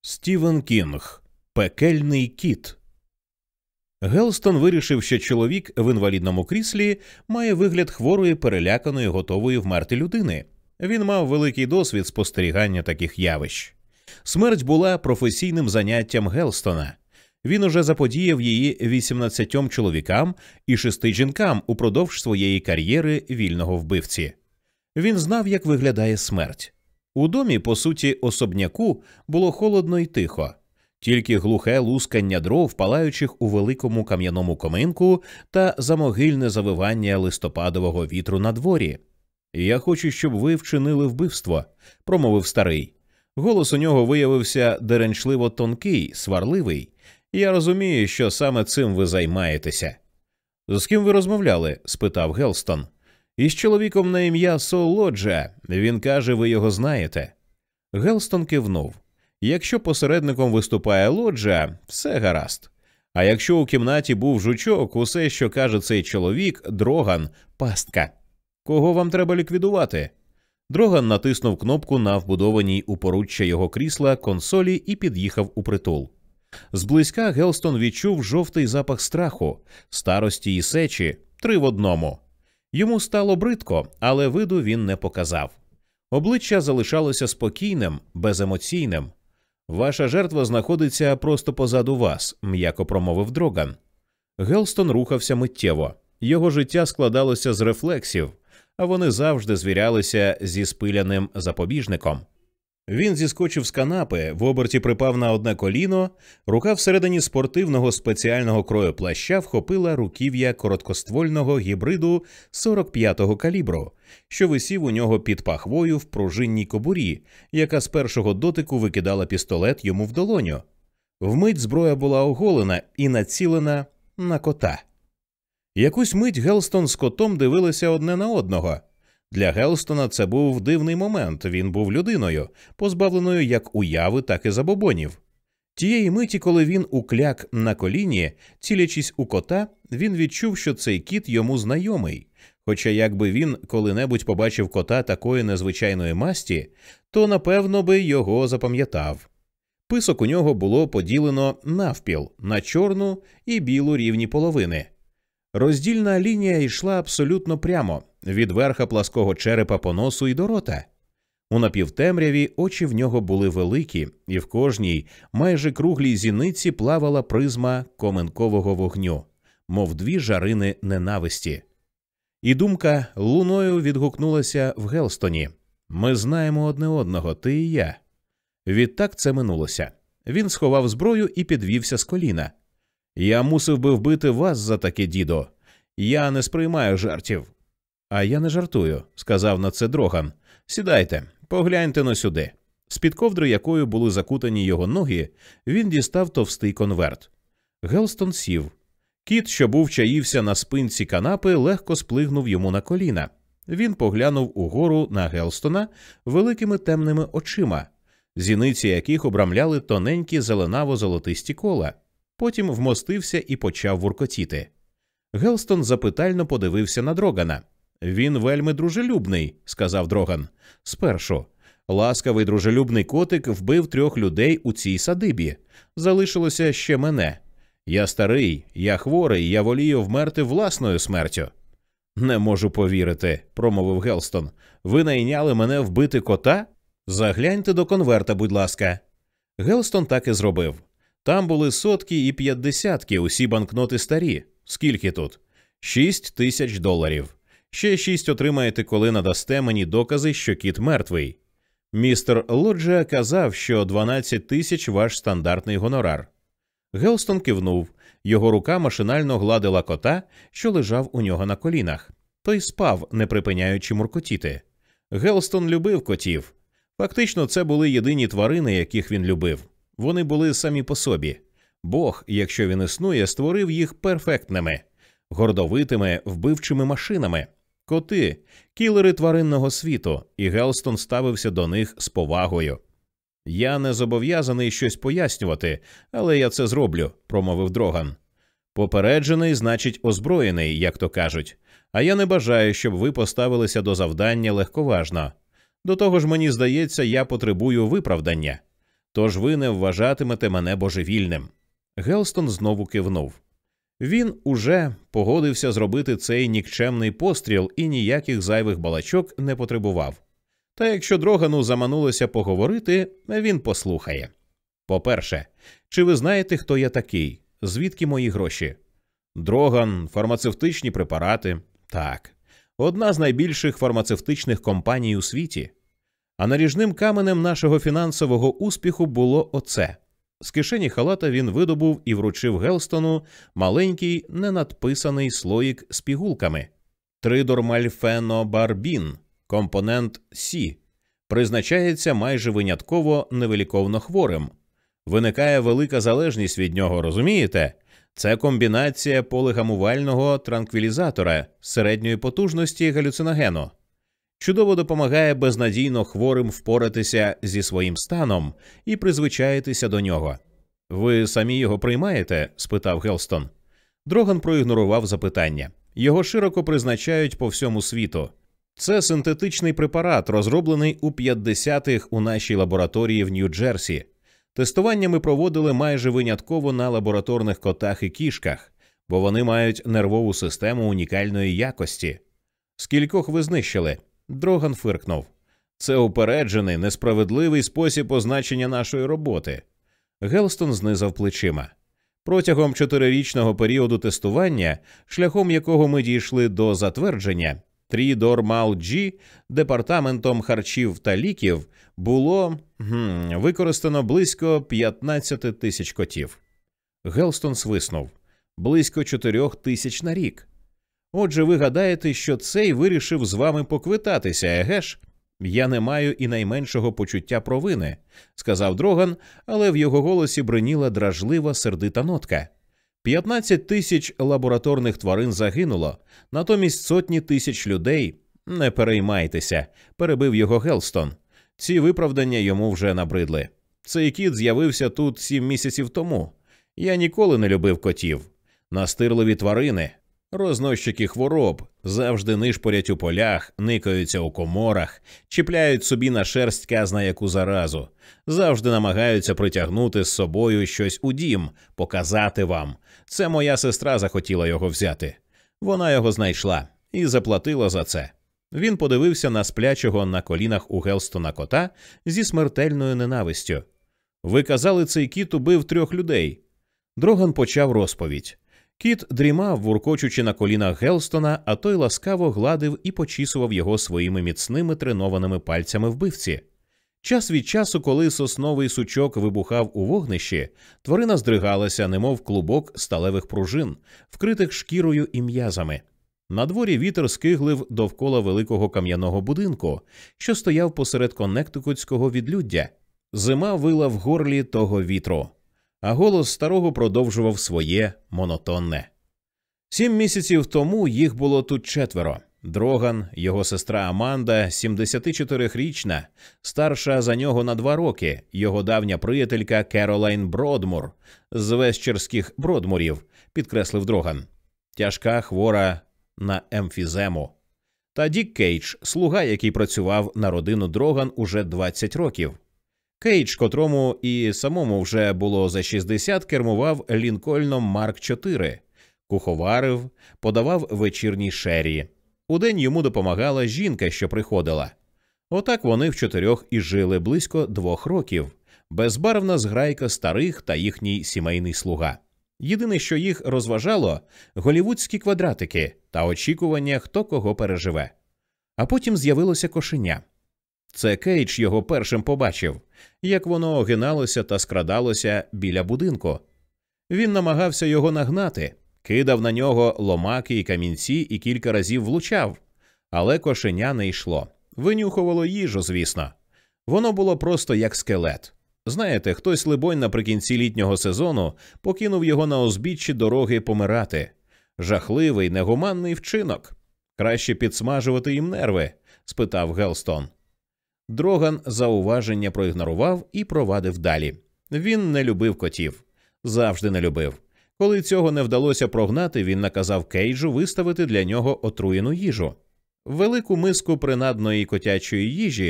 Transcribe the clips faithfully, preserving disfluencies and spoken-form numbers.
Стівен Кінг. Пекельний кіт. Гелстон вирішив, що чоловік в інвалідному кріслі має вигляд хворої, переляканої, готової вмерти людини. Він мав великий досвід спостерігання таких явищ. Смерть була професійним заняттям Гелстона. Він уже заподіяв її вісімнадцятьом чоловікам і шести жінкам упродовж своєї кар'єри вільного вбивці. Він знав, як виглядає смерть. У домі, по суті, особняку, було холодно й тихо. Тільки глухе лускання дров, палаючих у великому кам'яному коминку, та замогильне завивання листопадового вітру на дворі. «Я хочу, щоб ви вчинили вбивство», – промовив старий. Голос у нього виявився деренчливо тонкий, сварливий. «Я розумію, що саме цим ви займаєтеся». «З ким ви розмовляли?» – спитав Гелстон. «Із чоловіком на ім'я Сол Лоджа. Він каже, ви його знаєте». Гелстон кивнув. Якщо посередником виступає Лоджа, все гаразд. А якщо у кімнаті був жучок, усе, що каже цей чоловік, Дроган – пастка. Кого вам треба ліквідувати? Дроган натиснув кнопку на вбудованій у поруччя його крісла консолі і під'їхав у притул. Зблизька Гелстон відчув жовтий запах страху, старості і сечі, три в одному. Йому стало бридко, але виду він не показав. Обличчя залишалося спокійним, беземоційним. «Ваша жертва знаходиться просто позаду вас», – м'яко промовив Дроган. Гелстон рухався миттєво. Його життя складалося з рефлексів, а вони завжди звірялися зі спиляним запобіжником. Він зіскочив з канапи, в оберті припав на одне коліно, рука всередині спортивного спеціального крою плаща вхопила руків'я короткоствольного гібриду сорок п'ятого калібру, що висів у нього під пахвою в пружинній кобурі, яка з першого дотику викидала пістолет йому в долоню. Вмить зброя була оголена і націлена на кота. Якусь мить Гелстон з котом дивилися одне на одного. Для Гелстона це був дивний момент, він був людиною, позбавленою як уяви, так і забобонів. Тієї миті, коли він укляк на коліні, цілячись у кота, він відчув, що цей кіт йому знайомий. Хоча якби він коли-небудь побачив кота такої незвичайної масті, то, напевно, би його запам'ятав. Писок у нього було поділено навпіл, на чорну і білу рівні половини. Роздільна лінія йшла абсолютно прямо, від верха плаского черепа по носу і до рота. У напівтемряві очі в нього були великі, і в кожній, майже круглій зіниці плавала призма коменкового вогню, мов дві жарини ненависті. І думка луною відгукнулася в Гелстоні. «Ми знаємо одне одного, ти і я». Відтак це минулося. Він сховав зброю і підвівся з коліна. «Я мусив би вбити вас за таке, дідо. Я не сприймаю жартів». «А я не жартую», – сказав на це Дроган. «Сідайте, погляньте на сюди». З-під ковдри, якою були закутані його ноги, він дістав товстий конверт. Гелстон сів. Кіт, що був чаївся на спинці канапи, легко сплигнув йому на коліна. Він поглянув угору на Гелстона великими темними очима, зіниці яких обрамляли тоненькі зеленаво-золотисті кола. Потім вмостився і почав вуркотіти. Гелстон запитально подивився на Дрогана. «Він вельми дружелюбний», – сказав Дроган. «Спершу. Ласкавий дружелюбний котик вбив трьох людей у цій садибі. Залишилося ще мене. Я старий, я хворий, я волію вмерти власною смертю». «Не можу повірити», – промовив Гелстон. «Ви найняли мене вбити кота? Загляньте до конверта, будь ласка». Гелстон так і зробив. Там були сотки і п'ятдесятки, усі банкноти старі. Скільки тут? Шість тисяч доларів. Ще шість отримаєте, коли надасте мені докази, що кіт мертвий. Містер Лоджа казав, що дванадцять тисяч ваш стандартний гонорар. Гелстон кивнув. Його рука машинально гладила кота, що лежав у нього на колінах. Той спав, не припиняючи муркотіти. Гелстон любив котів. Фактично, це були єдині тварини, яких він любив. Вони були самі по собі. Бог, якщо він існує, створив їх перфектними, гордовитими, вбивчими машинами. Коти – кілери тваринного світу, і Гелстон ставився до них з повагою. «Я не зобов'язаний щось пояснювати, але я це зроблю», – промовив Дроган. «Попереджений, значить озброєний, як то кажуть. А я не бажаю, щоб ви поставилися до завдання легковажно. До того ж, мені здається, я потребую виправдання. Тож ви не вважатимете мене божевільним. Гелстон знову кивнув. Він уже погодився зробити цей нікчемний постріл і ніяких зайвих балачок не потребував. Та якщо Дрогану заманулося поговорити, він послухає. По-перше, чи ви знаєте, хто я такий? Звідки мої гроші? Дроган, фармацевтичні препарати. Так. Одна з найбільших фармацевтичних компаній у світі. А наріжним каменем нашого фінансового успіху було оце. З кишені халата він видобув і вручив Гелстону маленький, ненадписаний слоїк з пігулками. Тридормальфенобарбін, компонент Сі, призначається майже винятково невиліковно хворим. Виникає велика залежність від нього, розумієте? Це комбінація полигамувального транквілізатора середньої потужності галюциногену. Чудово допомагає безнадійно хворим впоратися зі своїм станом і призвичаїтися до нього. «Ви самі його приймаєте?» – спитав Гелстон. Дроган проігнорував запитання. Його широко призначають по всьому світу. Це синтетичний препарат, розроблений у п'ятдесятих у нашій лабораторії в Нью-Джерсі. Тестування ми проводили майже винятково на лабораторних котах і кішках, бо вони мають нервову систему унікальної якості. Скількох ви знищили? Дроган фиркнув. Це упереджений, несправедливий спосіб означення нашої роботи. Гелстон знизав плечима. Протягом чотирирічного періоду тестування, шляхом якого ми дійшли до затвердження, Тридормал-G департаментом харчів та ліків було гм, використано близько п'ятнадцять тисяч котів. Гелстон свиснув. Близько чотирьох тисяч на рік. Отже, ви гадаєте, що цей вирішив з вами поквитатися, еге ж? Я не маю і найменшого почуття провини, сказав Дроган, але в його голосі бриніла дражлива сердита нотка. п'ятнадцять тисяч лабораторних тварин загинуло, натомість сотні тисяч людей. Не переймайтеся, перебив його Гелстон. Ці виправдання йому вже набридли. Цей кіт з'явився тут сім місяців тому. Я ніколи не любив котів. Настирливі тварини, розносчики хвороб, завжди нишпорять у полях, никаються у коморах, чіпляють собі на шерсть казна яку заразу, завжди намагаються притягнути з собою щось у дім, показати вам. Це моя сестра захотіла його взяти. Вона його знайшла і заплатила за це. Він подивився на сплячого на колінах у Гелстона кота зі смертельною ненавистю. Ви казали, цей кіт убив трьох людей. Дроган почав розповідь. Кіт дрімав, вуркочучи на колінах Гелстона, а той ласкаво гладив і почісував його своїми міцними тренованими пальцями вбивці. Час від часу, коли сосновий сучок вибухав у вогнищі, тварина здригалася, немов клубок сталевих пружин, вкритих шкірою і м'язами. Надворі вітер скиглив довкола великого кам'яного будинку, що стояв посеред коннектикутського відлюддя. Зима вила в горлі того вітру, а голос старого продовжував своє монотонне. Сім місяців тому їх було тут четверо. Дроган, його сестра Аманда, сімдесятичотирирічна, старша за нього на два роки, його давня приятелька Керолайн Бродмур, з вестчерських Бродмурів, підкреслив Дроган, тяжка хвора на емфізему. Та Дік Кейдж, слуга, який працював на родину Дроган уже двадцять років. Кейдж, котрому і самому вже було за шістдесят, кермував Лінкольном Марк чотири, куховарив, подавав вечірній шері. Удень йому допомагала жінка, що приходила. Отак вони вчотирьох і жили близько двох років. Безбарвна зграйка старих та їхній сімейний слуга. Єдине, що їх розважало – голівудські квадратики та очікування, хто кого переживе. А потім з'явилося кошеня. Це Кейдж його першим побачив, як воно огиналося та скрадалося біля будинку. Він намагався його нагнати, кидав на нього ломаки і камінці і кілька разів влучав. Але кошеня не йшло. Винюхувало їжу, звісно. Воно було просто як скелет. Знаєте, хтось, либонь, наприкінці літнього сезону покинув його на узбіччі дороги помирати. Жахливий, негуманний вчинок. Краще підсмажувати їм нерви, спитав Гелстон. Дроган зауваження проігнорував і провадив далі. Він не любив котів. Завжди не любив. Коли цього не вдалося прогнати, він наказав Кейджу виставити для нього отруєну їжу. Велику миску принадної котячої їжі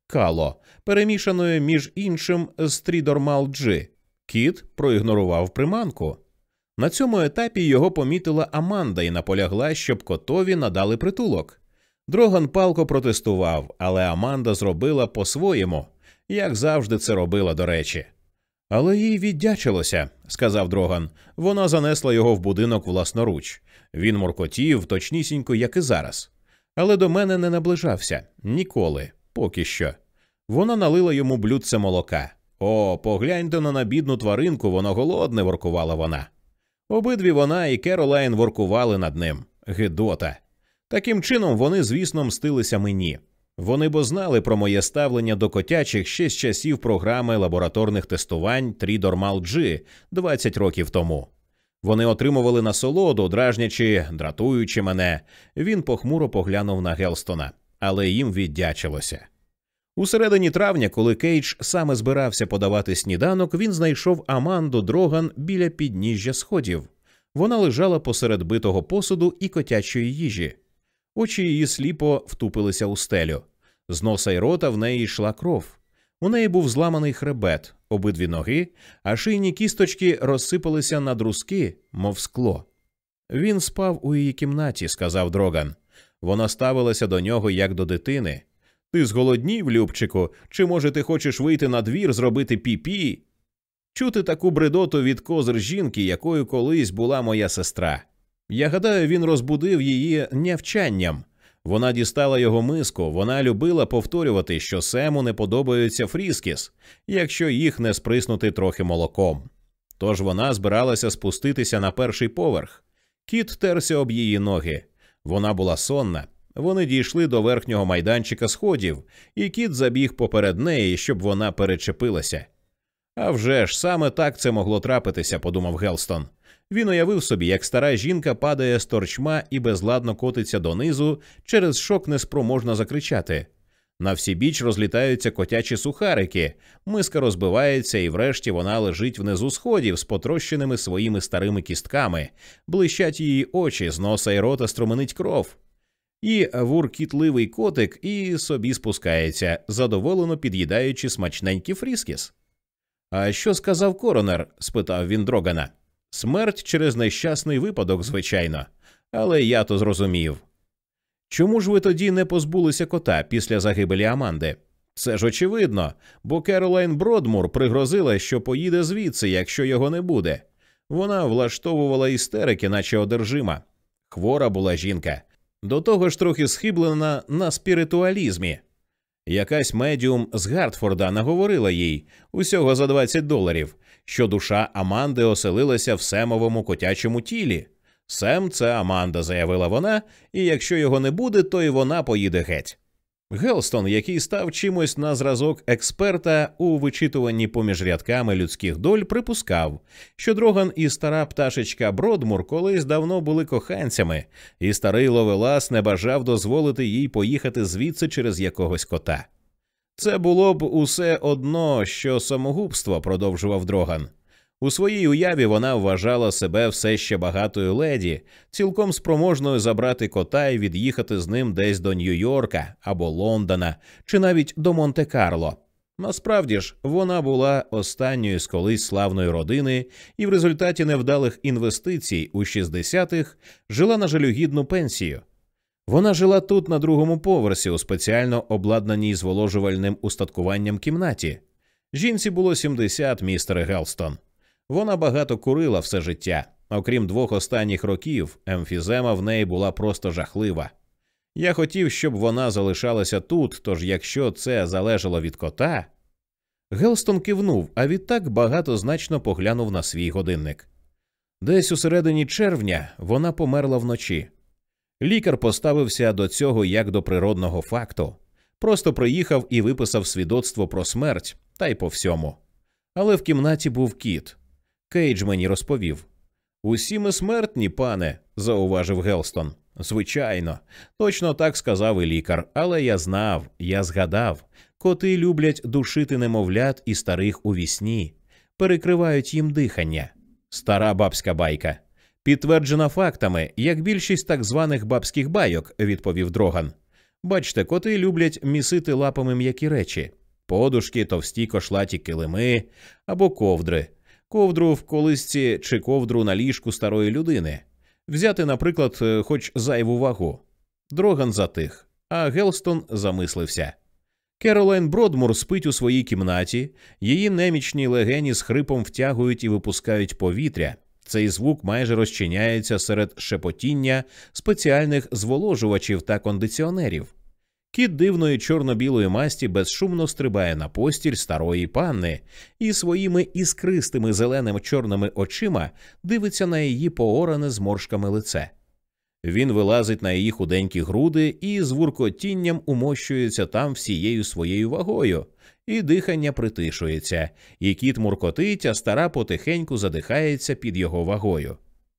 кало, перемішаною між іншим з Трідормал Джі. Кіт проігнорував приманку. На цьому етапі його помітила Аманда і наполягла, щоб котові надали притулок. Дроган палко протестував, але Аманда зробила по-своєму, як завжди це робила, до речі. «Але їй віддячилося», – сказав Дроган. «Вона занесла його в будинок власноруч. Він муркотів, точнісінько, як і зараз. Але до мене не наближався. Ніколи. Поки що. Вона налила йому блюдце молока. О, погляньте на бідну тваринку, воно голодне», – воркувала вона. Обидві вона і Керолайн воркували над ним. Гидота. Таким чином вони, звісно, мстилися мені. Вони бо знали про моє ставлення до котячих ще з часів програми лабораторних тестувань Трідормал Джі двадцять років тому. Вони отримували насолоду, дражнячи, дратуючи мене. Він похмуро поглянув на Гелстона, але їм віддячилося. У середині травня, коли Кейдж саме збирався подавати сніданок, він знайшов Аманду Дроган біля підніжжя сходів. Вона лежала посеред битого посуду і котячої їжі. Очі її сліпо втупилися у стелю. З носа й рота в неї йшла кров. У неї був зламаний хребет, обидві ноги, а шийні кісточки розсипалися на друзки, мов скло. «Він спав у її кімнаті», – сказав Дроган. Вона ставилася до нього, як до дитини. «Ти зголоднів, Любчику? Чи, може, ти хочеш вийти на двір, зробити пі-пі?» Чути таку бредоту від козир жінки, якою колись була моя сестра. Я гадаю, він розбудив її нявчанням. Вона дістала його миску, вона любила повторювати, що Сему не подобаються фріскіс, якщо їх не сприснути трохи молоком. Тож вона збиралася спуститися на перший поверх. Кіт терся об її ноги. Вона була сонна. Вони дійшли до верхнього майданчика сходів, і кіт забіг поперед неї, щоб вона перечепилася. «А вже ж, саме так це могло трапитися», – подумав Гелстон. Він уявив собі, як стара жінка падає з торчма і безладно котиться донизу, через шок неспроможна закричати. На всі біч розлітаються котячі сухарики, миска розбивається, і врешті вона лежить внизу сходів з потрощеними своїми старими кістками, блищать її очі, з носа й рота струменить кров. І вуркітливий котик і собі спускається, задоволено під'їдаючи смачненькі фріскіс. «А що сказав коронер?» – спитав він Дрогана. «Смерть через нещасний випадок, звичайно. Але я то зрозумів». «Чому ж ви тоді не позбулися кота після загибелі Аманди?» «Це ж очевидно, бо Керолайн Бродмур пригрозила, що поїде звідси, якщо його не буде. Вона влаштовувала істерики, наче одержима. Хвора була жінка. До того ж трохи схиблена на спіритуалізмі. Якась медіум з Гартфорда наговорила їй, усього за двадцять доларів, що душа Аманди оселилася в Семовому котячому тілі. «Сем – це Аманда», – заявила вона, і якщо його не буде, то і вона поїде геть. Гелстон, який став чимось на зразок експерта у вичитуванні поміж рядками людських доль, припускав, що Дроган і стара пташечка Бродмур колись давно були коханцями, і старий Ловелас не бажав дозволити їй поїхати звідси через якогось кота. «Це було б усе одно, що самогубство», – продовжував Дроган. У своїй уяві вона вважала себе все ще багатою леді, цілком спроможною забрати кота і від'їхати з ним десь до Нью-Йорка або Лондона, чи навіть до Монте-Карло. Насправді ж, вона була останньою з колись славної родини і в результаті невдалих інвестицій у шістдесятих жила на жалюгідну пенсію. Вона жила тут на другому поверсі у спеціально обладнаній зволожувальним устаткуванням кімнаті. Жінці було сімдесят, містере Гелстон. Вона багато курила все життя. Окрім двох останніх років, емфізема в неї була просто жахлива. Я хотів, щоб вона залишалася тут, тож якщо це залежало від кота... Гелстон кивнув, а відтак багатозначно поглянув на свій годинник. Десь у середині червня вона померла вночі. Лікар поставився до цього як до природного факту. Просто приїхав і виписав свідоцтво про смерть, та й по всьому. Але в кімнаті був кіт. Кейдж мені розповів. «Усі ми смертні, пане», – зауважив Гелстон. «Звичайно. Точно так сказав і лікар. Але я знав, я згадав. Коти люблять душити немовлят і старих у вісні. Перекривають їм дихання». Стара бабська байка. «Підтверджена фактами, як більшість так званих бабських байок», – відповів Дроган. Бачте, коти люблять місити лапами м'які речі. Подушки, товсті кошлаті килими або ковдри. Ковдру в колисці чи ковдру на ліжку старої людини. Взяти, наприклад, хоч зайву вагу. Дроган затих, а Гелстон замислився. Керолайн Бродмур спить у своїй кімнаті, її немічні легені з хрипом втягують і випускають повітря. Цей звук майже розчиняється серед шепотіння спеціальних зволожувачів та кондиціонерів. Кіт дивної чорно-білої масті безшумно стрибає на постіль старої панни і своїми іскристими зеленими-чорними очима дивиться на її пооране зморшками лице. Він вилазить на її худенькі груди і з вуркотінням умощується там всією своєю вагою, і дихання притишується, і кіт муркотить, а стара потихеньку задихається під його вагою.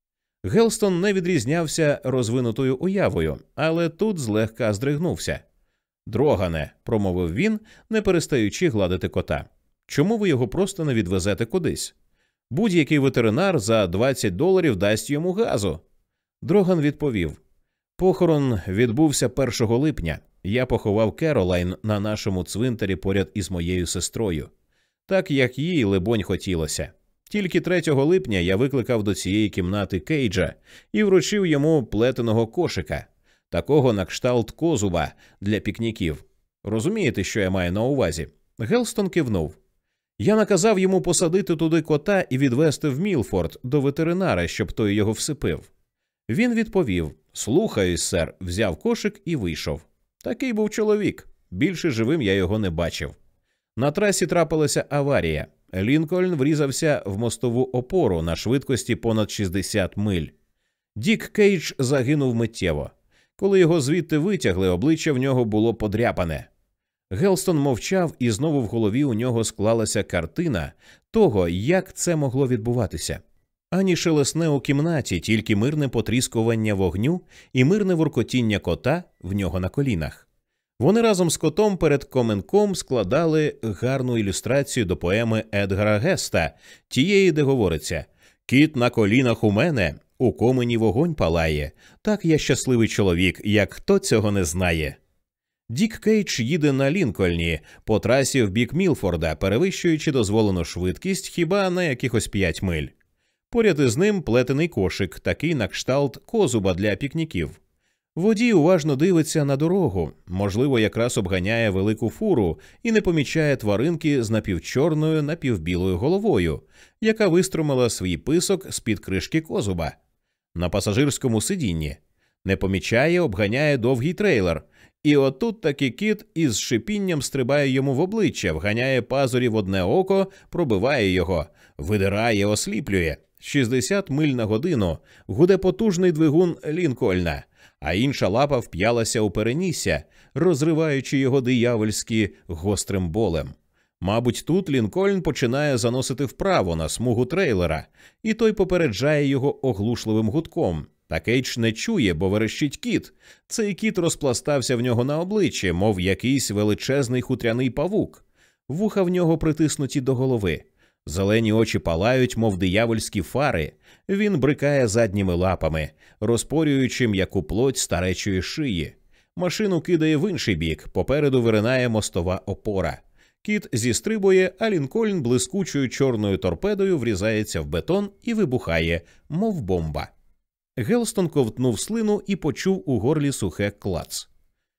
Гелстон не відрізнявся розвинутою уявою, але тут злегка здригнувся. «Дрогане», – промовив він, не перестаючи гладити кота, – «чому ви його просто не відвезете кудись? Будь-який ветеринар за двадцять доларів дасть йому газу». Дроган відповів: «Похорон відбувся першого липня. Я поховав Керолайн на нашому цвинтарі поряд із моєю сестрою. Так, як їй, либонь, хотілося. Тільки третього липня я викликав до цієї кімнати Кейджа і вручив йому плетеного кошика, такого на кшталт козуба для пікніків. Розумієте, що я маю на увазі?» Гелстон кивнув. «Я наказав йому посадити туди кота і відвезти в Мілфорд до ветеринара, щоб той його всипив». Він відповів: «Слухаюсь, сер», взяв кошик і вийшов. Такий був чоловік. Більше живим я його не бачив. На трасі трапилася аварія. Лінкольн врізався в мостову опору на швидкості понад шістдесят миль. Дік Кейдж загинув миттєво. Коли його звідти витягли, обличчя в нього було подряпане. Гелстон мовчав, і знову в голові у нього склалася картина того, як це могло відбуватися. Ані шелесне у кімнаті, тільки мирне потріскування вогню і мирне воркотіння кота в нього на колінах. Вони разом з котом перед коменком складали гарну ілюстрацію до поеми Едгара Геста, тієї, де говориться: «Кіт на колінах у мене, у комені вогонь палає, так я щасливий чоловік, як хто цього не знає». Дік Кейдж їде на Лінкольні по трасі в бік Мілфорда, перевищуючи дозволену швидкість хіба на якихось п'ять миль. Поряд із ним плетений кошик, такий на кшталт козуба для пікніків. Водій уважно дивиться на дорогу, можливо, якраз обганяє велику фуру і не помічає тваринки з напівчорною, напівбілою головою, яка вистромила свій писок з-під кришки козуба. На пасажирському сидінні. Не помічає, обганяє довгий трейлер. І отут таки кіт із шипінням стрибає йому в обличчя, вганяє пазурі в одне око, пробиває його, видирає, осліплює. шістдесят миль на годину гуде потужний двигун Лінкольна, а інша лапа вп'ялася у перенісся, розриваючи його диявольськи гострим болем. Мабуть, тут Лінкольн починає заносити вправо на смугу трейлера, і той попереджає його оглушливим гудком. Та Кейдж не чує, бо верещить кіт. Цей кіт розпластався в нього на обличчі, мов якийсь величезний хутряний павук. Вуха в нього притиснуті до голови. Зелені очі палають, мов диявольські фари. Він брикає задніми лапами, розпорюючи м'яку плоть старечої шиї. Машину кидає в інший бік, попереду виринає мостова опора. Кіт зістрибує, а Лінкольн блискучою чорною торпедою врізається в бетон і вибухає, мов бомба. Гелстон ковтнув слину і почув у горлі сухе клац.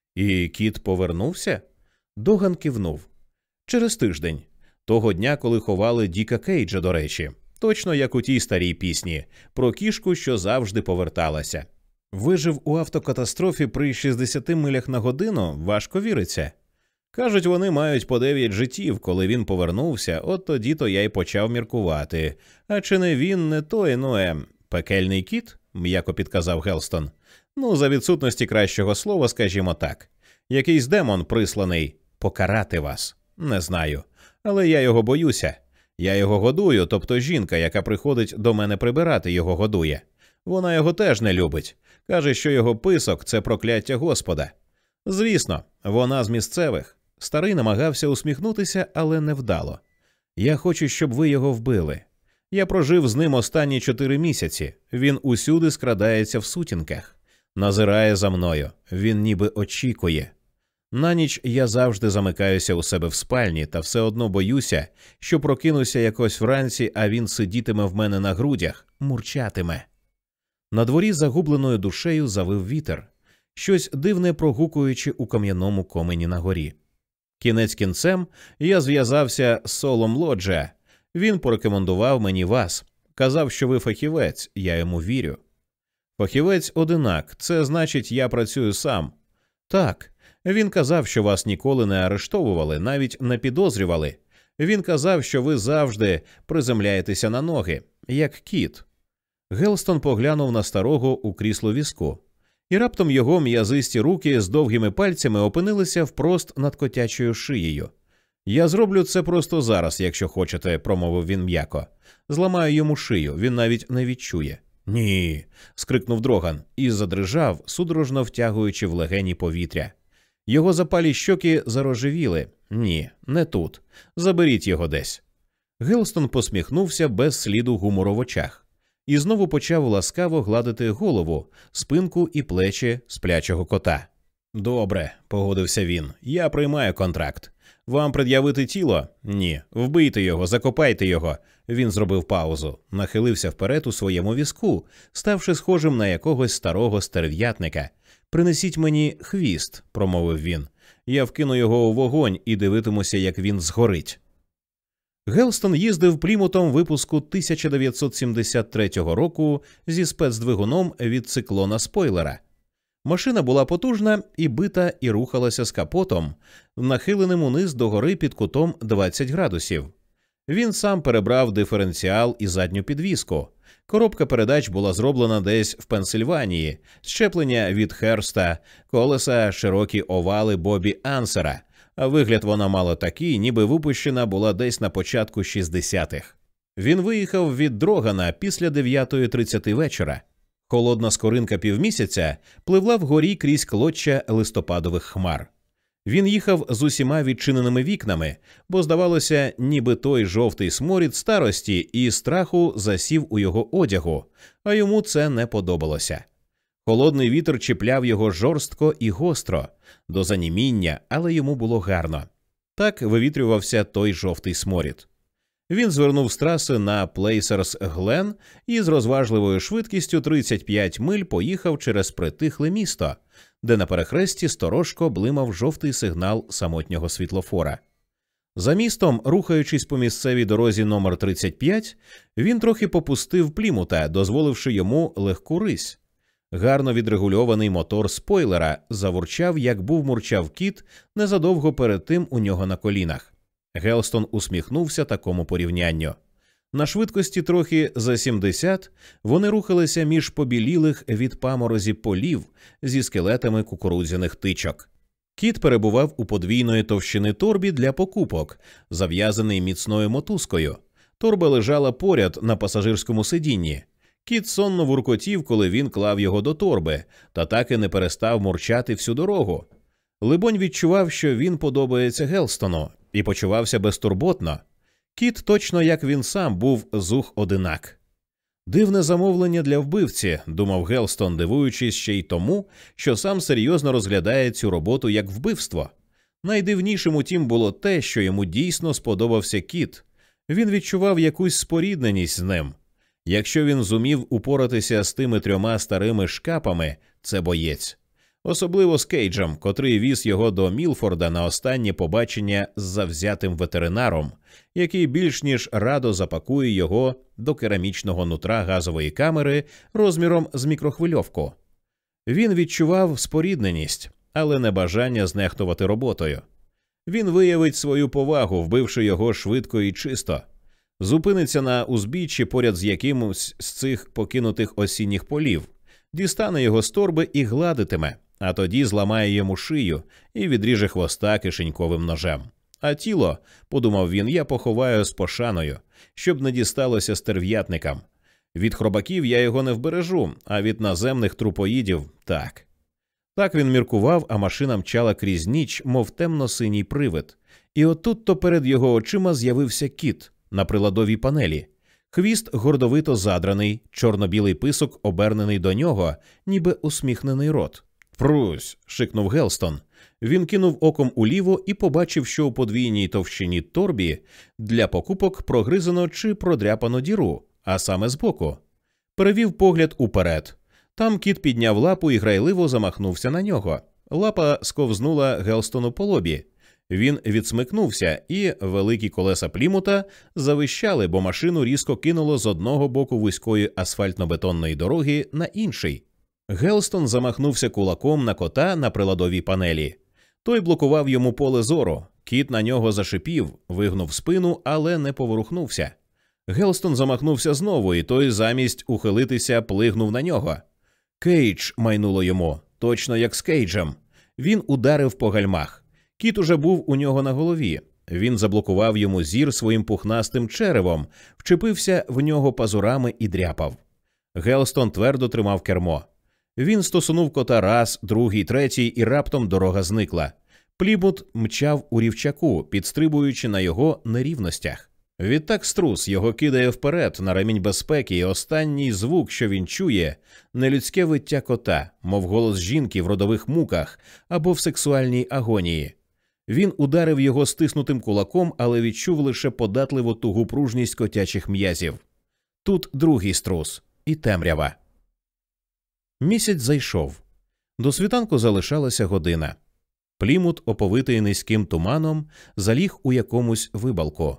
«І кіт повернувся?» Доган кивнув. «Через тиждень. Того дня, коли ховали Діка Кейджа, до речі. Точно як у тій старій пісні про кішку, що завжди поверталася. Вижив у автокатастрофі при шістдесяти милях на годину, важко віриться. Кажуть, вони мають по дев'ять життів, коли він повернувся, от тоді-то я й почав міркувати. А чи не він, не той, ну ем, пекельний кіт?» – м'яко підказав Гелстон. «Ну, за відсутності кращого слова, скажімо так. Якийсь демон присланий покарати вас. Не знаю. Але я його боюся. Я його годую, тобто жінка, яка приходить до мене прибирати, його годує. Вона його теж не любить. Каже, що його писок – це прокляття Господа. Звісно, вона з місцевих». Старий намагався усміхнутися, але невдало. «Я хочу, щоб ви його вбили. Я прожив з ним останні чотири місяці. Він усюди скрадається в сутінках. Назирає за мною. Він ніби очікує. На ніч я завжди замикаюся у себе в спальні та все одно боюся, що прокинуся якось вранці, а він сидітиме в мене на грудях, мурчатиме. На дворі загубленою душею завив вітер, щось дивне прогукуючи у кам'яному комені на горі. Кінець кінцем я зв'язався з Солом Лоджа. Він порекомендував мені вас. Казав, що ви фахівець, я йому вірю. Фахівець одинак, це значить, я працюю сам. Так, він казав, що вас ніколи не арештовували, навіть не підозрювали. Він казав, що ви завжди приземляєтеся на ноги, як кіт. Гелстон поглянув на старого у крісло візку. І раптом його м'язисті руки з довгими пальцями опинилися впрост над котячою шиєю. «Я зроблю це просто зараз, якщо хочете», – промовив він м'яко. «Зламаю йому шию, він навіть не відчує». «Ні», – скрикнув Дроган і задрижав, судорожно втягуючи в легені повітря. Його запалі щоки зарожевіли. «Ні, не тут. Заберіть його десь». Гелстон посміхнувся без сліду гумору в очах. І знову почав ласкаво гладити голову, спинку і плечі сплячого кота. «Добре», – погодився він, – «я приймаю контракт. Вам пред'явити тіло? Ні. Вбийте його, закопайте його». Він зробив паузу, нахилився вперед у своєму візку, ставши схожим на якогось старого стерв'ятника. «Принесіть мені хвіст», – промовив він. «Я вкину його у вогонь і дивитимуся, як він згорить». Гелстон їздив Плімутом випуску тисяча дев'ятсот сімдесят третього року зі спецдвигуном від циклона Спойлера. Машина була потужна і бита, і рухалася з капотом, нахиленим униз догори під кутом двадцять градусів. Він сам перебрав диференціал і задню підвіску. Коробка передач була зроблена десь в Пенсильванії, щеплення від Херста, колеса широкі овали Бобі Ансера. А вигляд вона мала такий, ніби випущена була десь на початку шістдесятих. Він виїхав від Дрогана після дев'ятої тридцять вечора. Холодна скоринка півмісяця пливла вгорі крізь клоччя листопадових хмар. Він їхав з усіма відчиненими вікнами, бо, здавалося, ніби той жовтий сморід старості і страху засів у його одягу, а йому це не подобалося. Холодний вітер чіпляв його жорстко і гостро, до заніміння, але йому було гарно. Так вивітрювався той жовтий сморід. Він звернув з траси на Плейсерс Глен і з розважливою швидкістю тридцять п'ять миль поїхав через притихле місто, де на перехресті сторожко блимав жовтий сигнал самотнього світлофора. За містом, рухаючись по місцевій дорозі номер тридцять п'ять, він трохи попустив Плімута, дозволивши йому легку рись. Гарно відрегульований мотор спойлера завурчав, як був мурчав кіт незадовго перед тим у нього на колінах. Гелстон усміхнувся такому порівнянню. На швидкості трохи за сімдесят вони рухалися між побілілих від паморозі полів зі скелетами кукурудзяних тичок. Кіт перебував у подвійної товщини торбі для покупок, зав'язаний міцною мотузкою. Торба лежала поряд на пасажирському сидінні. Кіт сонно вуркотів, коли він клав його до торби, та так і не перестав мурчати всю дорогу. Либонь відчував, що він подобається Гелстону, і почувався безтурботно. Кіт, точно як він сам, був зух-одинак. «Дивне замовлення для вбивці», – думав Гелстон, дивуючись ще й тому, що сам серйозно розглядає цю роботу як вбивство. Найдивнішим утім було те, що йому дійсно сподобався кіт. Він відчував якусь спорідненість з ним. Якщо він зумів упоратися з тими трьома старими шкапами, це боєць. Особливо з Кейджем, котрий віз його до Мілфорда на останнє побачення з завзятим ветеринаром, який більш ніж радо запакує його до керамічного нутра газової камери розміром з мікрохвильовку. Він відчував спорідненість, але не бажання знехтувати роботою. Він виявить свою повагу, вбивши його швидко і чисто. Зупиниться на узбіччі поряд з якимось з цих покинутих осінніх полів, дістане його з торби і гладитиме, а тоді зламає йому шию і відріже хвоста кишеньковим ножем. А тіло, подумав він, я поховаю з пошаною, щоб не дісталося стерв'ятникам. Від хробаків я його не вбережу, а від наземних трупоїдів – так. Так він міркував, а машина мчала крізь ніч, мов темно-синій привид. І отут-то перед його очима з'явився кіт на приладовій панелі. Хвіст гордовито задраний, чорно-білий писок обернений до нього, ніби усміхнений рот. «Впрусь!» – шикнув Гелстон. Він кинув оком уліво і побачив, що у подвійній товщині торбі для покупок прогризано чи продряпано діру, а саме збоку. Перевів погляд уперед. Там кіт підняв лапу і грайливо замахнувся на нього. Лапа сковзнула Гелстону по лобі. Він відсмикнувся, і великі колеса Плімута завищали, бо машину різко кинуло з одного боку вузької асфальтно-бетонної дороги на інший. Гелстон замахнувся кулаком на кота на приладовій панелі. Той блокував йому поле зору. Кіт на нього зашипів, вигнув спину, але не поворухнувся. Гелстон замахнувся знову, і той замість ухилитися плигнув на нього. «Кейдж!» – майнуло йому, точно як з Кейджем. Він ударив по гальмах. Кіт уже був у нього на голові. Він заблокував йому зір своїм пухнастим черевом, вчепився в нього пазурами і дряпав. Гелстон твердо тримав кермо. Він стосунув кота раз, другий, третій, і раптом дорога зникла. Плімут мчав у рівчаку, підстрибуючи на його нерівностях. Відтак струс його кидає вперед на ремінь безпеки, і останній звук, що він чує – нелюдське виття кота, мов голос жінки в родових муках або в сексуальній агонії. Він ударив його стиснутим кулаком, але відчув лише податливу тугу пружність котячих м'язів. Тут другий струс і темрява. Місяць зайшов. До світанку залишалася година. Плімут, оповитий низьким туманом, заліг у якомусь вибалку.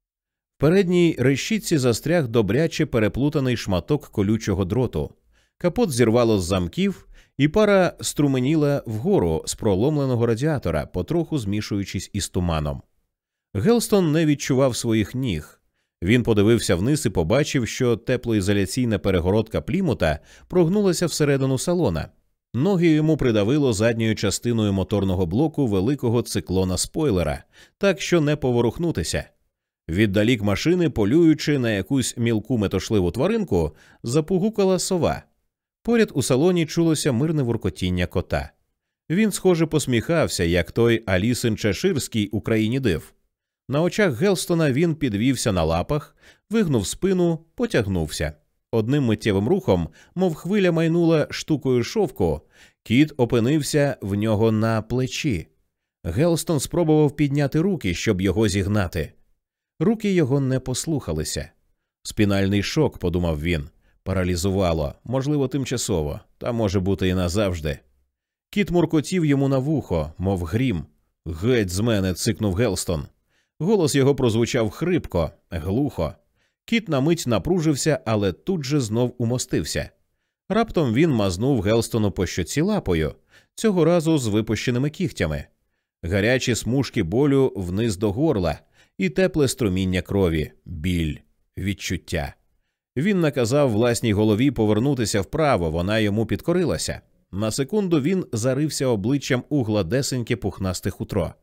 В передній решітці застряг добряче переплутаний шматок колючого дроту. Капот зірвало з замків, і пара струменіла вгору з проломленого радіатора, потроху змішуючись із туманом. Гелстон не відчував своїх ніг. Він подивився вниз і побачив, що теплоізоляційна перегородка Плімута прогнулася всередину салона. Ноги йому придавило задньою частиною моторного блоку великого циклона-спойлера, так що не поворухнутися. Віддалік машини, полюючи на якусь мілку метошливу тваринку, запугукала сова. Поряд у салоні чулося мирне вуркотіння кота. Він, схоже, посміхався, як той Алісин Чеширський у «Країні див». На очах Гелстона він підвівся на лапах, вигнув спину, потягнувся. Одним миттєвим рухом, мов хвиля майнула штукою шовку, кіт опинився в нього на плечі. Гелстон спробував підняти руки, щоб його зігнати. Руки його не послухалися. «Спінальний шок», – подумав він, – паралізувало, можливо, тимчасово, та може бути і назавжди. Кіт муркотів йому на вухо, мов грім. «Геть з мене!» – цикнув Гелстон. Голос його прозвучав хрипко, глухо. Кіт на мить напружився, але тут же знов умостився. Раптом він мазнув Гелстону по щоці лапою, цього разу з випущеними кігтями. Гарячі смужки болю вниз до горла і тепле струміння крові, біль, відчуття. Він наказав власній голові повернутися вправо, вона йому підкорилася. На секунду він зарився обличчям у гладесеньке пухнасте хутро.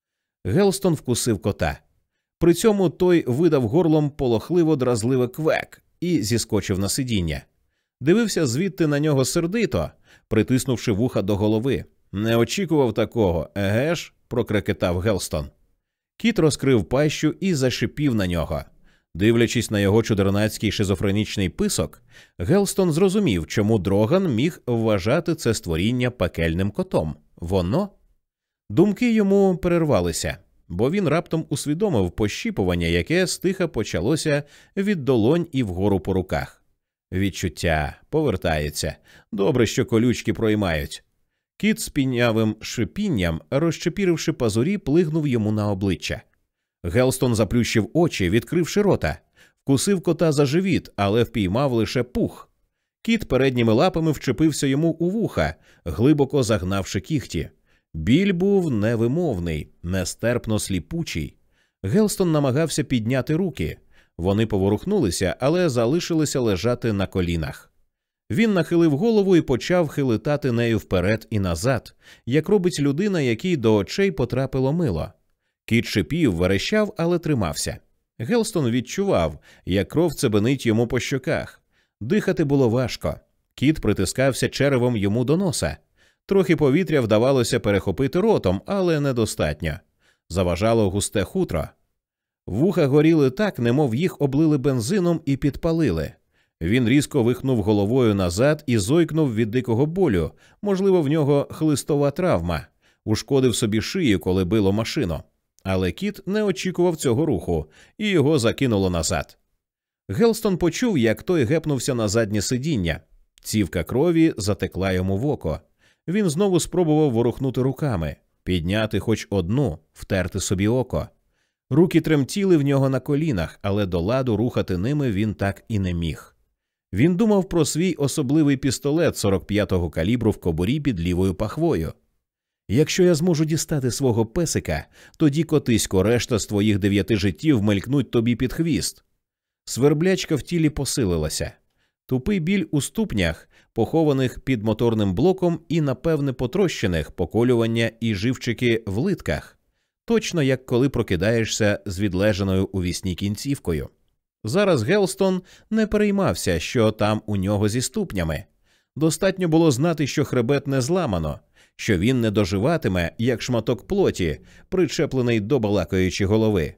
Гелстон вкусив кота. При цьому той видав горлом полохливо-дразливе квек і зіскочив на сидіння. Дивився звідти на нього сердито, притиснувши вуха до голови. «Не очікував такого, еге ж?» – прокрекетав Гелстон. Кіт розкрив пащу і зашипів на нього. Дивлячись на його чудернацький шизофренічний писок, Гелстон зрозумів, чому Дроган міг вважати це створіння пекельним котом. Воно? Думки йому перервалися, бо він раптом усвідомив пощіпування, яке стиха почалося від долонь і вгору по руках. Відчуття повертається. Добре, що колючки проймають. Кіт з пінявим шипінням, розчепіривши пазурі, плигнув йому на обличчя. Гелстон заплющив очі, відкривши рота. Вкусив кота за живіт, але впіймав лише пух. Кіт передніми лапами вчепився йому у вуха, глибоко загнавши кігті. Біль був невимовний, нестерпно сліпучий. Гелстон намагався підняти руки. Вони поворухнулися, але залишилися лежати на колінах. Він нахилив голову і почав хилитати нею вперед і назад, як робить людина, якій до очей потрапило мило. Кіт шипів, верещав, але тримався. Гелстон відчував, як кров цебенить йому по щоках. Дихати було важко. Кіт притискався черевом йому до носа. Трохи повітря вдавалося перехопити ротом, але недостатньо. Заважало густе хутро. Вуха горіли так, немов їх облили бензином і підпалили. Він різко вихнув головою назад і зойкнув від дикого болю. Можливо, в нього хлистова травма. Ушкодив собі шию, коли било машину. Але кіт не очікував цього руху, і його закинуло назад. Гелстон почув, як той гепнувся на заднє сидіння. Цівка крові затекла йому в око. Він знову спробував ворухнути руками, підняти хоч одну, втерти собі око. Руки тремтіли в нього на колінах, але до ладу рухати ними він так і не міг. Він думав про свій особливий пістолет сорок п'ятого калібру в кобурі під лівою пахвою. «Якщо я зможу дістати свого песика, тоді, котисько, решта з твоїх дев'яти життів мелькнуть тобі під хвіст». Сверблячка в тілі посилилася. Тупий біль у ступнях, похованих під моторним блоком і, напевне, потрощених, поколювання і живчики в литках. Точно як коли прокидаєшся з відлежаною у вісні кінцівкою. Зараз Гелстон не переймався, що там у нього зі ступнями. Достатньо було знати, що хребет не зламано, що він не доживатиме, як шматок плоті, причеплений до балакаючої голови.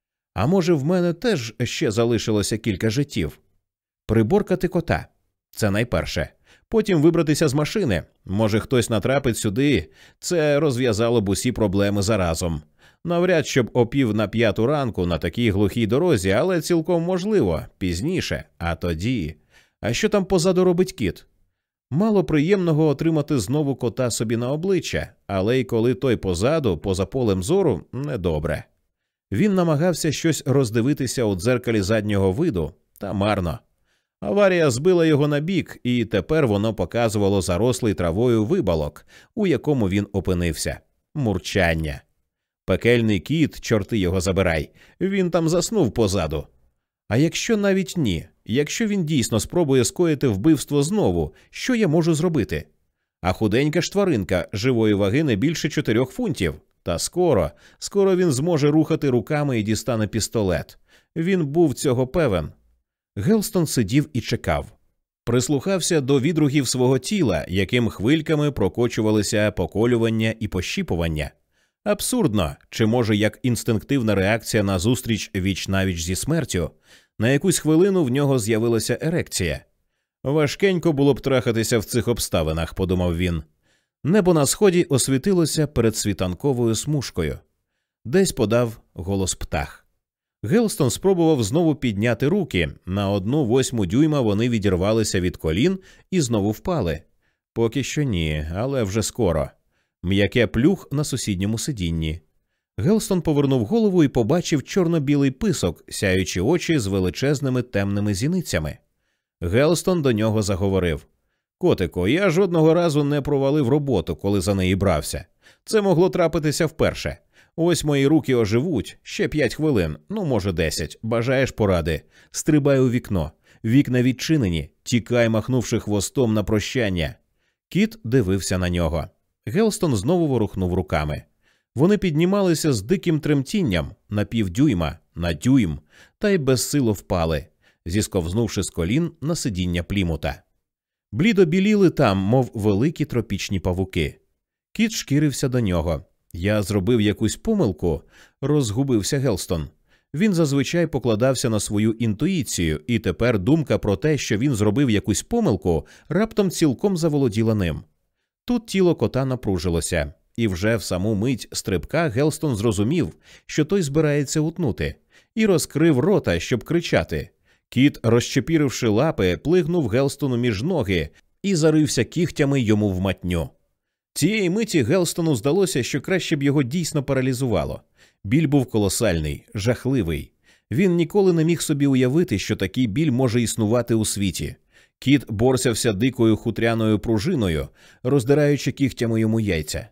А може, в мене теж ще залишилося кілька життів? Приборкати кота – це найперше. Потім вибратися з машини. Може, хтось натрапить сюди. Це розв'язало б усі проблеми заразом. Навряд, щоб о пів на п'яту ранку на такій глухій дорозі, але цілком можливо, пізніше. А тоді… А що там позаду робить кіт? Мало приємного отримати знову кота собі на обличчя, але й коли той позаду, поза полем зору, недобре. Він намагався щось роздивитися у дзеркалі заднього виду, та марно. Аварія збила його на бік, і тепер воно показувало зарослий травою вибалок, у якому він опинився. Мурчання. Пекельний кіт, чорти його забирай, він там заснув позаду. А якщо навіть ні, якщо він дійсно спробує скоїти вбивство знову, що я можу зробити? А худенька ж тваринка, живої ваги не більше чотирьох фунтів. Та скоро, скоро він зможе рухати руками і дістане пістолет. Він був цього певен. Гелстон сидів і чекав. Прислухався до відрухів свого тіла, яким хвильками прокочувалися поколювання і пощіпування. Абсурдно, чи може як інстинктивна реакція на зустріч віч-навіч зі смертю, на якусь хвилину в нього з'явилася ерекція. Важкенько було б трахатися в цих обставинах, подумав він. Небо на сході освітилося перед світанковою смужкою. Десь подав голос птах. Гелстон спробував знову підняти руки. На одну восьму дюйма вони відірвалися від колін і знову впали. Поки що ні, але вже скоро. М'яке плюх на сусідньому сидінні. Гелстон повернув голову і побачив чорно-білий писок, сяючі очі з величезними темними зіницями. Гелстон до нього заговорив. «Котику, я жодного разу не провалив роботу, коли за неї брався. Це могло трапитися вперше. Ось мої руки оживуть, ще п'ять хвилин, ну, може, десять. Бажаєш поради? Стрибай у вікно. Вікна відчинені, тікай, махнувши хвостом на прощання». Кіт дивився на нього. Гелстон знову ворухнув руками. Вони піднімалися з диким тремтінням на півдюйма, на дюйм, та й безсило впали, зісковзнувши з колін на сидіння плімута. Блідо біліли там, мов великі тропічні павуки. Кіт шкірився до нього. «Я зробив якусь помилку?» – розгубився Гелстон. Він зазвичай покладався на свою інтуїцію, і тепер думка про те, що він зробив якусь помилку, раптом цілком заволоділа ним. Тут тіло кота напружилося, і вже в саму мить стрибка Гелстон зрозумів, що той збирається утнути, і розкрив рота, щоб кричати. Кіт, розчепіривши лапи, плигнув Гелстону між ноги і зарився кігтями йому в матню. Цієї миті Гелстону здалося, що краще б його дійсно паралізувало. Біль був колосальний, жахливий. Він ніколи не міг собі уявити, що такий біль може існувати у світі. Кіт борсявся дикою хутряною пружиною, роздираючи кігтями йому яйця.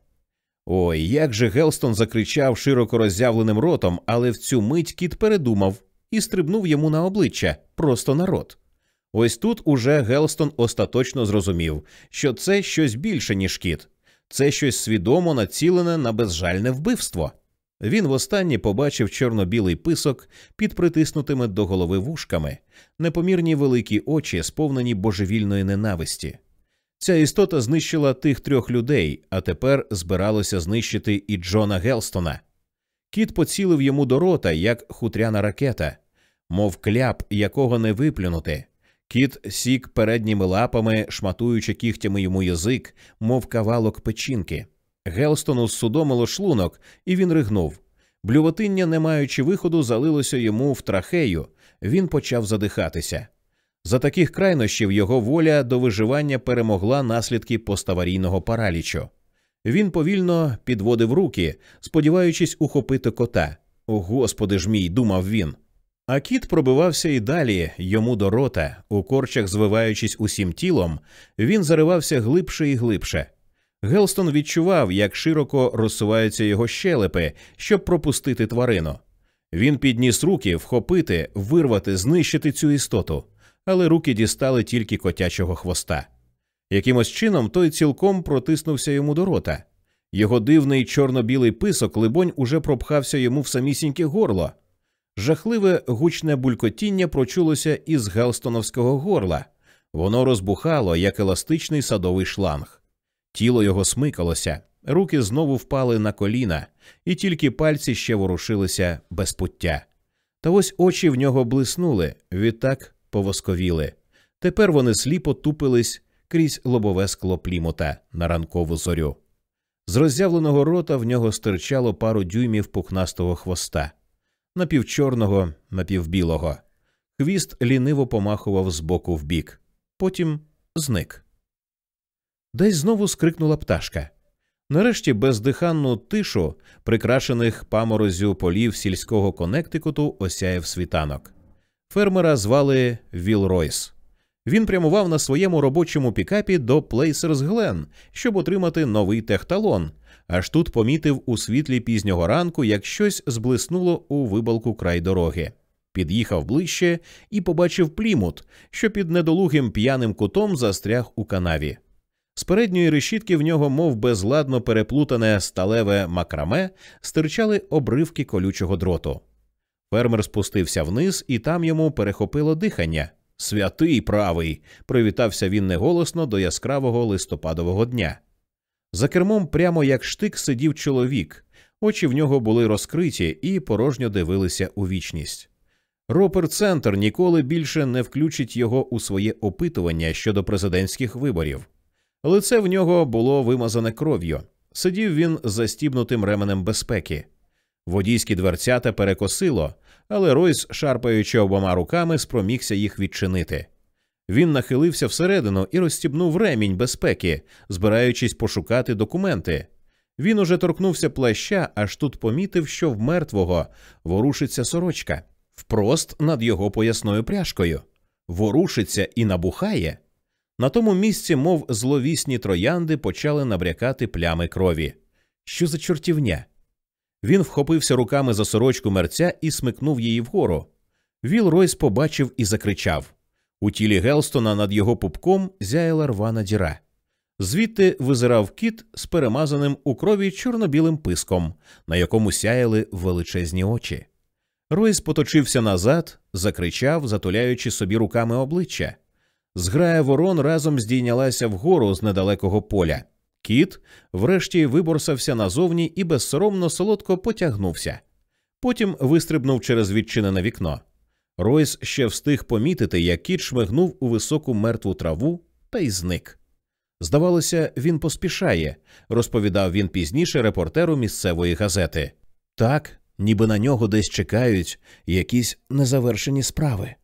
Ой, як же Гелстон закричав широко роззявленим ротом, але в цю мить кіт передумав і стрибнув йому на обличчя, просто на рот. Ось тут уже Гелстон остаточно зрозумів, що це щось більше, ніж кіт. Це щось свідомо націлене на безжальне вбивство. Він востаннє побачив чорно-білий писок під притиснутими до голови вушками, непомірні великі очі, сповнені божевільної ненависті. Ця істота знищила тих трьох людей, а тепер збиралося знищити і Джона Гелстона. Кіт поцілив йому до рота, як хутряна ракета, мов кляп, якого не виплюнути. Кіт сік передніми лапами, шматуючи кігтями йому язик, мов кавалок печінки. Гелстону зсудомило шлунок, і він ригнув. Блювотиння, не маючи виходу, залилося йому в трахею. Він почав задихатися. За таких крайнощів його воля до виживання перемогла наслідки поставарійного паралічу. Він повільно підводив руки, сподіваючись ухопити кота. «О, Господи ж мій!» – думав він. А кіт пробивався і далі, йому до рота, у корчах звиваючись усім тілом, він заривався глибше і глибше. Гелстон відчував, як широко розсуваються його щелепи, щоб пропустити тварину. Він підніс руки вхопити, вирвати, знищити цю істоту, але руки дістали тільки котячого хвоста. Якимось чином той цілком протиснувся йому до рота. Його дивний чорно-білий писок, либонь, уже пропхався йому в самісіньке горло. Жахливе гучне булькотіння прочулося із гелстоновського горла. Воно розбухало, як еластичний садовий шланг. Тіло його смикалося, руки знову впали на коліна, і тільки пальці ще ворушилися без пуття. Та ось очі в нього блиснули, відтак повосковіли. Тепер вони сліпо тупились крізь лобове скло Плімута на ранкову зорю. З роззявленого рота в нього стирчало пару дюймів пухнастого хвоста. Напівчорного, напівбілого. Хвіст ліниво помахував з боку в бік. Потім зник. Десь знову скрикнула пташка. Нарешті бездиханну тишу, прикрашених паморозю полів сільського Коннектикуту, осяяв світанок. Фермера звали Вілл Ройс. Він прямував на своєму робочому пікапі до Плейсерс Гленн, щоб отримати новий техталон. Аж тут помітив у світлі пізнього ранку, як щось зблиснуло у вибалку край дороги. Під'їхав ближче і побачив Плімут, що під недолугим п'яним кутом застряг у канаві. З передньої решітки в нього, мов безладно переплутане сталеве макраме, стирчали обривки колючого дроту. Фермер спустився вниз, і там йому перехопило дихання. «Святий правий!» – привітався він неголосно до яскравого листопадового дня. За кермом прямо як штик сидів чоловік. Очі в нього були розкриті і порожньо дивилися у вічність. Ропер-центр ніколи більше не включить його у своє опитування щодо президентських виборів. Лице в нього було вимазане кров'ю. Сидів він з застібнутим ременем безпеки. Водійські дверцята перекосило, але Ройс, шарпаючи обома руками, спромігся їх відчинити. Він нахилився всередину і розстібнув ремінь безпеки, збираючись пошукати документи. Він уже торкнувся плаща, аж тут помітив, що в мертвого ворушиться сорочка. Впрост над його поясною пряжкою. Ворушиться і набухає. На тому місці, мов зловісні троянди, почали набрякати плями крові. Що за чортівня? Він вхопився руками за сорочку мерця і смикнув її вгору. Вілл Ройс побачив і закричав. У тілі Гелстона над його пупком зяяла рвана діра. Звідти визирав кіт з перемазаним у крові чорно-білим писком, на якому сяяли величезні очі. Ройс поточився назад, закричав, затуляючи собі руками обличчя. Зграя ворон разом здійнялася вгору з недалекого поля. Кіт врешті виборсався назовні і безсоромно солодко потягнувся. Потім вистрибнув через відчинене вікно. Ройс ще встиг помітити, як кіт шмигнув у високу мертву траву та й зник. Здавалося, він поспішає, розповідав він пізніше репортеру місцевої газети. Так, ніби на нього десь чекають якісь незавершені справи.